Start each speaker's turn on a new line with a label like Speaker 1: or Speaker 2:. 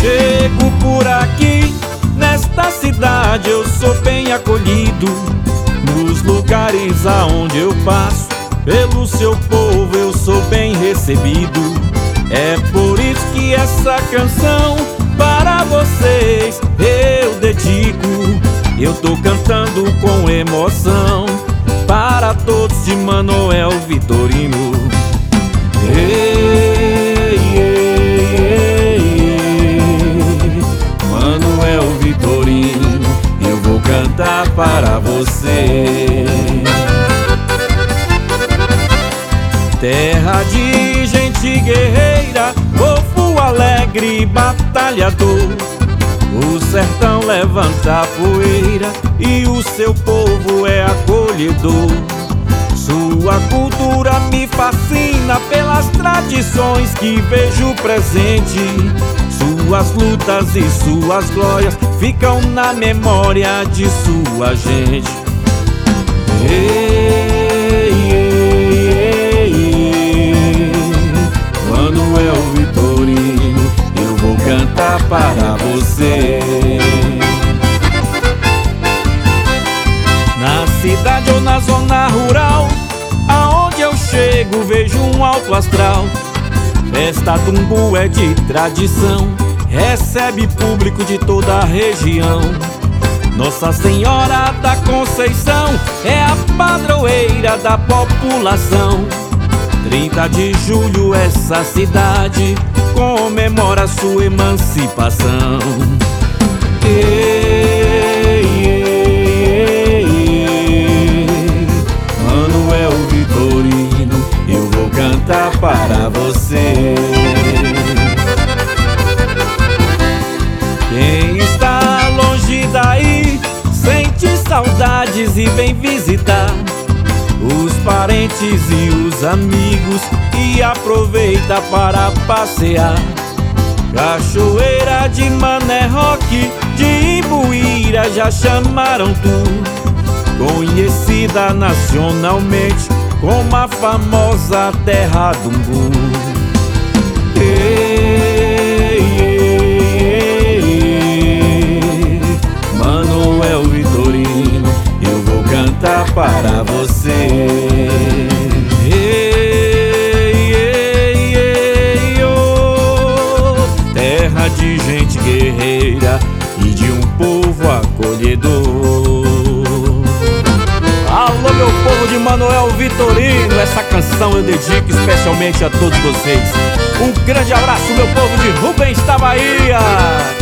Speaker 1: chego por aqui, nesta cidade eu sou bem acolhido. Nos lugares aonde eu passo, pelo seu povo eu sou bem recebido. É por isso que essa canção para vocês eu dedico. Eu tô cantando com emoção para todos de Manoel Vitorino. Ei, ei, ei, Manoel Vitorino, eu vou cantar para você. Terra de gente guerreira, povo alegre e batalhador. O sertão levanta a poeira e o seu povo é acolhedor. Sua cultura me fascina pelas tradições que vejo presente. Suas lutas e suas glórias ficam na memória de sua gente. Ei, ei, ei, Manoel Vitorino, eu vou cantar para você. Na cidade ou na zona rural, aonde eu chego vejo um alto astral. Festa Tumbu é de tradição, recebe público de toda a região. Nossa Senhora da Conceição é a padroeira da população. 30 de julho essa cidade comemora sua emancipação. Ei, ei, ei, Manoel Vitorino, eu vou cantar para você. Quem está longe daí sente saudades e vem visitar os parentes e os amigos e aproveita para passear. Cachoeira de Mané Roque, de Imbuíra já chamaram tu, conhecida nacionalmente como a famosa terra do Umbu. Ei, ei, ei, Manoel Vitorino, eu vou cantar para você. Ei, ei, ei, oh, terra de gente guerreira e de um povo acolhedor. Alô, meu povo de Manoel Vitorino, essa canção eu dedico especialmente a todos vocês. Um grande abraço, meu povo de Rubens da Bahia.